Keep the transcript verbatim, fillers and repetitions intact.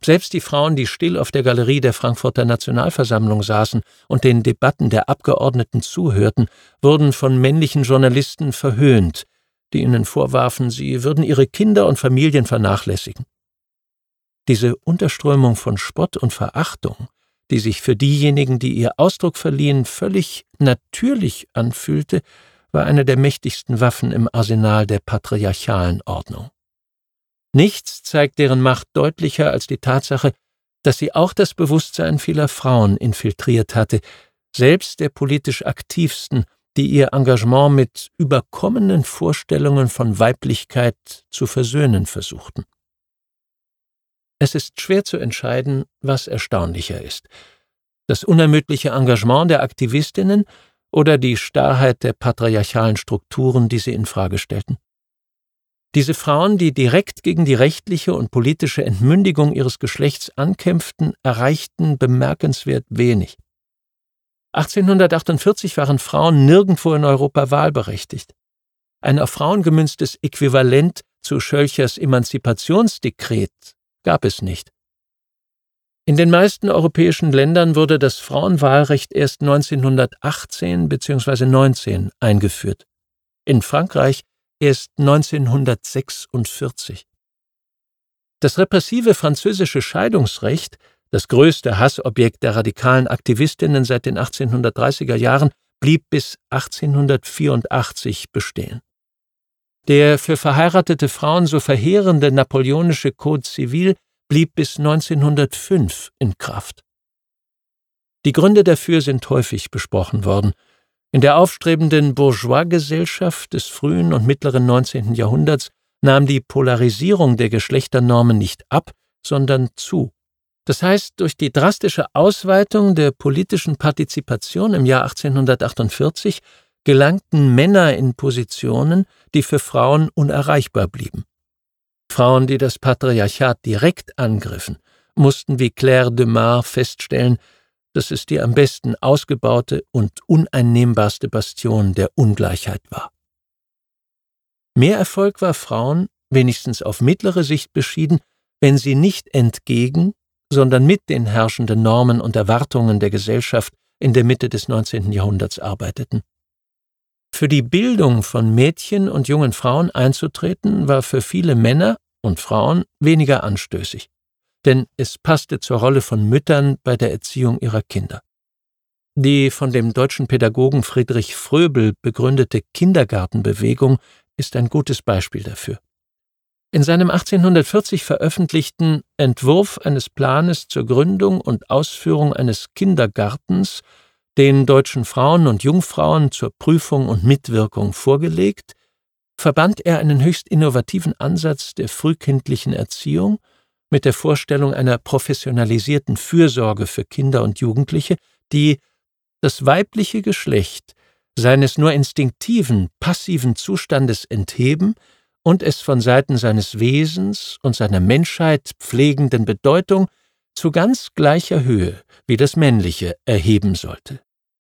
Selbst die Frauen, die still auf der Galerie der Frankfurter Nationalversammlung saßen und den Debatten der Abgeordneten zuhörten, wurden von männlichen Journalisten verhöhnt, die ihnen vorwarfen, sie würden ihre Kinder und Familien vernachlässigen. Diese Unterströmung von Spott und Verachtung, die sich für diejenigen, die ihr Ausdruck verliehen, völlig natürlich anfühlte, war eine der mächtigsten Waffen im Arsenal der patriarchalen Ordnung. Nichts zeigt deren Macht deutlicher als die Tatsache, dass sie auch das Bewusstsein vieler Frauen infiltriert hatte, selbst der politisch Aktivsten, die ihr Engagement mit überkommenen Vorstellungen von Weiblichkeit zu versöhnen versuchten. Es ist schwer zu entscheiden, was erstaunlicher ist: das unermüdliche Engagement der Aktivistinnen oder die Starrheit der patriarchalen Strukturen, die sie in Frage stellten. Diese Frauen, die direkt gegen die rechtliche und politische Entmündigung ihres Geschlechts ankämpften, erreichten bemerkenswert wenig. achtzehnhundertachtundvierzig waren Frauen nirgendwo in Europa wahlberechtigt. Ein auf Frauen gemünztes Äquivalent zu Schölchers Emanzipationsdekret gab es nicht. In den meisten europäischen Ländern wurde das Frauenwahlrecht erst neunzehnhundertachtzehn bzw. neunzehn eingeführt. In Frankreich erst neunzehnhundertsechsundvierzig. Das repressive französische Scheidungsrecht, das größte Hassobjekt der radikalen Aktivistinnen seit den achtzehnhundertdreißiger Jahren, blieb bis achtzehnhundertvierundachtzig bestehen. Der für verheiratete Frauen so verheerende napoleonische Code Civil blieb bis neunzehnhundertfünf in Kraft. Die Gründe dafür sind häufig besprochen worden. In der aufstrebenden Bourgeoisgesellschaft des frühen und mittleren neunzehnten Jahrhunderts nahm die Polarisierung der Geschlechternormen nicht ab, sondern zu. Das heißt, durch die drastische Ausweitung der politischen Partizipation im Jahr achtzehnhundertachtundvierzig gelangten Männer in Positionen, die für Frauen unerreichbar blieben. Frauen, die das Patriarchat direkt angriffen, mussten wie Claire de Mar feststellen, dass es die am besten ausgebaute und uneinnehmbarste Bastion der Ungleichheit war. Mehr Erfolg war Frauen, wenigstens auf mittlere Sicht beschieden, wenn sie nicht entgegen, sondern mit den herrschenden Normen und Erwartungen der Gesellschaft in der Mitte des neunzehnten Jahrhunderts arbeiteten. Für die Bildung von Mädchen und jungen Frauen einzutreten, war für viele Männer und Frauen weniger anstößig, denn es passte zur Rolle von Müttern bei der Erziehung ihrer Kinder. Die von dem deutschen Pädagogen Friedrich Fröbel begründete Kindergartenbewegung ist ein gutes Beispiel dafür. In seinem achtzehnhundertvierzig veröffentlichten Entwurf eines Planes zur Gründung und Ausführung eines Kindergartens, den deutschen Frauen und Jungfrauen zur Prüfung und Mitwirkung vorgelegt, verband er einen höchst innovativen Ansatz der frühkindlichen Erziehung mit der Vorstellung einer professionalisierten Fürsorge für Kinder und Jugendliche, die das weibliche Geschlecht seines nur instinktiven, passiven Zustandes entheben und es von Seiten seines Wesens und seiner Menschheit pflegenden Bedeutung zu ganz gleicher Höhe wie das männliche erheben sollte.